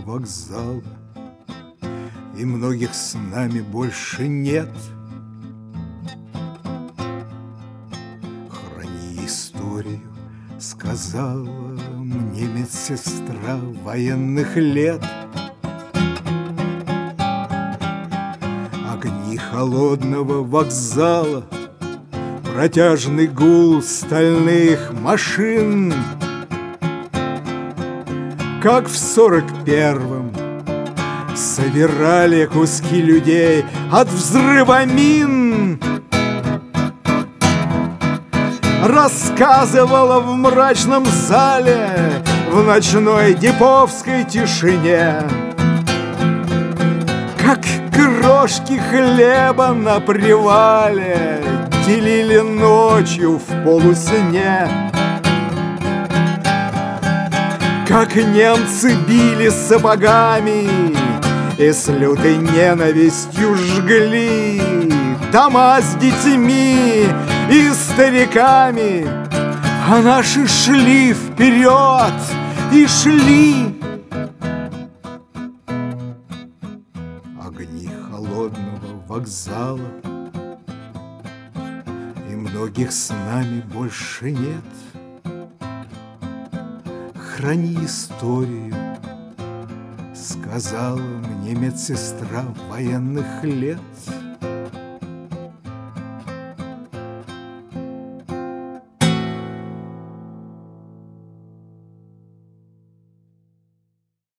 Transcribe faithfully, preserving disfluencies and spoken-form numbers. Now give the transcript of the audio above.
холодного вокзала, и многих с нами больше нет. Храни историю, сказала мне медсестра военных лет. Огни холодного вокзала, протяжный гул стальных машин, как в сорок первом собирали куски людей от взрыва мин. Рассказывала в мрачном зале, в ночной деповской тишине, как крошки хлеба на привале делили ночью в полусне, как немцы били сапогами и с лютой ненавистью жгли дома с детьми и стариками, а наши шли вперед и шли. Огни холодного вокзала, и многих с нами больше нет. Храни историю, сказала мне медсестра военных лет.